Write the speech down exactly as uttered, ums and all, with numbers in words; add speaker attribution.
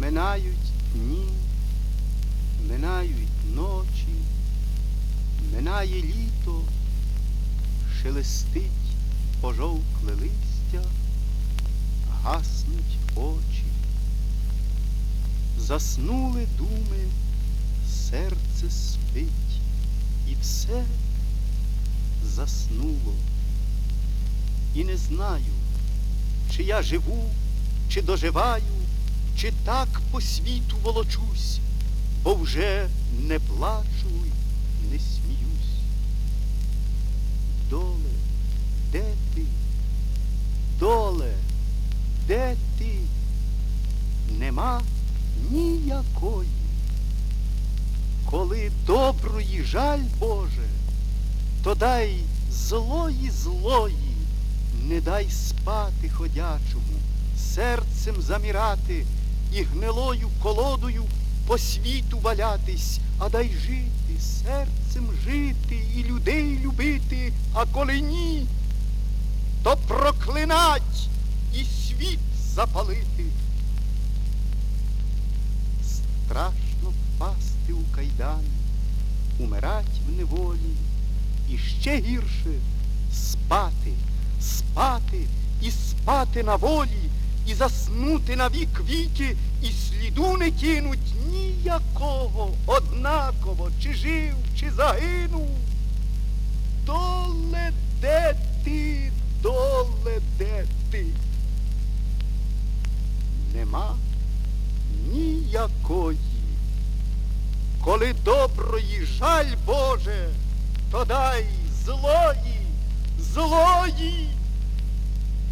Speaker 1: Минають дні, минають ночі, минає літо, шелестить пожовкле листя, гаснуть очі. Заснули думи, серце спить, і все заснуло. І не знаю, чи я живу, чи доживаю, чи так по світу волочусь, бо вже не плачу й не сміюсь. Доле, де ти? Доле, де ти? Нема ніякої. Коли доброї жаль, Боже, то дай злої злої, не дай спати ходячому, серцем замірати і гнилою колодою по світу валятись, а дай жити, серцем жити і людей любити, а коли ні, то проклинать і світ запалити. Страшно впасти у кайдани, умирать в неволі, і ще гірше спати, спати і спати на волі, і заснути на вік віки, і сліду не кинуть ніякого, однаково, чи жив, чи загинув. Доле, де ти, доле, де ти? Нема ніякої. Коли доброї жаль, Боже, то дай злої, злої.